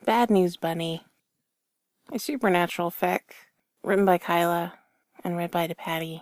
Bad News Bunny, a supernatural fic, written by Kyla and read by DePatty.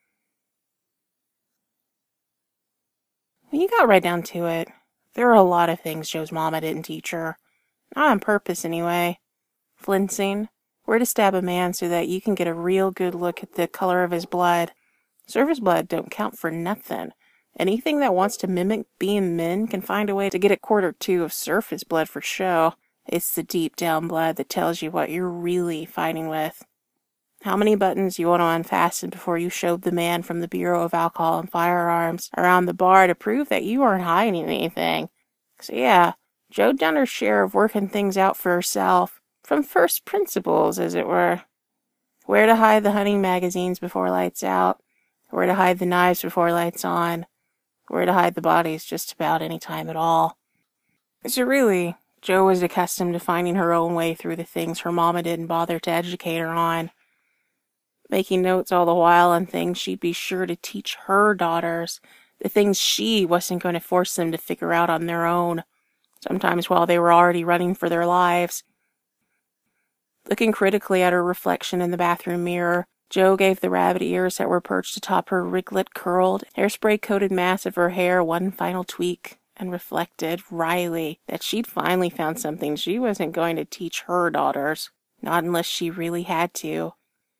When you got right down to it, there were a lot of things Joe's mama didn't teach her. Not on purpose, anyway. Flincing, where to stab a man so that you can get a real good look at the color of his blood. Surface blood don't count for nothing. Anything that wants to mimic being men can find a way to get a quart or two of surface blood for show. It's the deep down blood that tells you what you're really fighting with. How many buttons you want to unfasten before you shove the man from the Bureau of Alcohol and Firearms around the bar to prove that you aren't hiding anything. So yeah, Jo done her share of working things out for herself, from first principles, as it were. Where to hide the hunting magazines before lights out, where to hide the knives before lights on, where to hide the bodies just about any time at all. So really, Jo was accustomed to finding her own way through the things her mama didn't bother to educate her on, making notes all the while on things she'd be sure to teach her daughters, the things she wasn't going to force them to figure out on their own, sometimes while they were already running for their lives. Looking critically at her reflection in the bathroom mirror, Jo gave the rabbit ears that were perched atop her riglet-curled, hairspray-coated mass of her hair one final tweak, and reflected, wryly, that she'd finally found something she wasn't going to teach her daughters, not unless she really had to.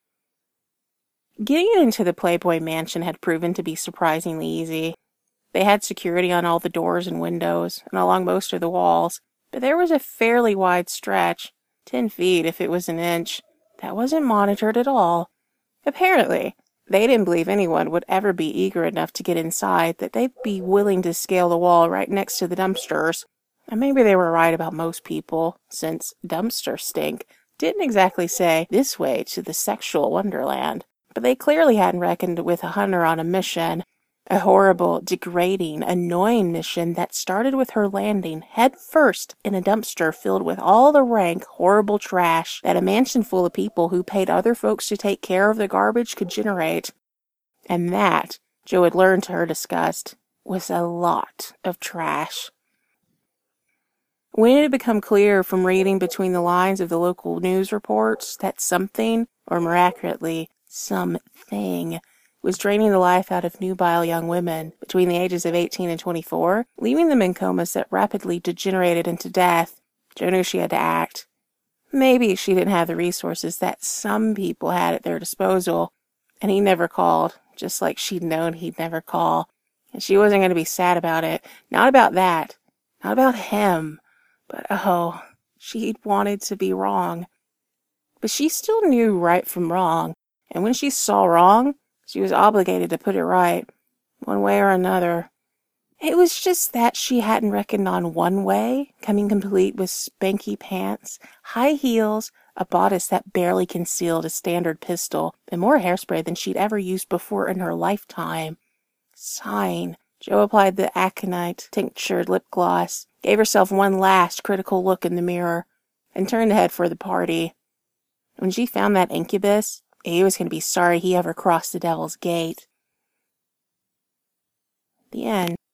Getting into the Playboy Mansion had proven to be surprisingly easy. They had security on all the doors and windows, and along most of the walls, but there was a fairly wide stretch, 10 feet if it was an inch, that wasn't monitored at all. Apparently, they didn't believe anyone would ever be eager enough to get inside that they'd be willing to scale the wall right next to the dumpsters. And maybe they were right about most people, since dumpster stink didn't exactly say this way to the sexual wonderland. But they clearly hadn't reckoned with a hunter on a mission, a horrible, degrading, annoying mission that started with her landing head first in a dumpster filled with all the rank, horrible trash that a mansion full of people who paid other folks to take care of the garbage could generate. And that, Jo had learned to her disgust, was a lot of trash. When it had become clear from reading between the lines of the local news reports that something, or miraculously, something, was draining the life out of nubile young women between the ages of 18 and 24, leaving them in comas that rapidly degenerated into death, Jo knew she had to act. Maybe she didn't have the resources that some people had at their disposal, and he never called, just like she'd known he'd never call. And she wasn't going to be sad about it. Not about that. Not about him. But, oh, she'd wanted to be wrong. But she still knew right from wrong, and when she saw wrong, she was obligated to put it right, one way or another. It was just that she hadn't reckoned on one way, coming complete with spanky pants, high heels, a bodice that barely concealed a standard pistol, and more hairspray than she'd ever used before in her lifetime. Sighing, Jo applied the aconite tinctured lip gloss, gave herself one last critical look in the mirror, and turned to head for the party. When she found that incubus, he was going to be sorry he ever crossed the Devil's Gate. The end.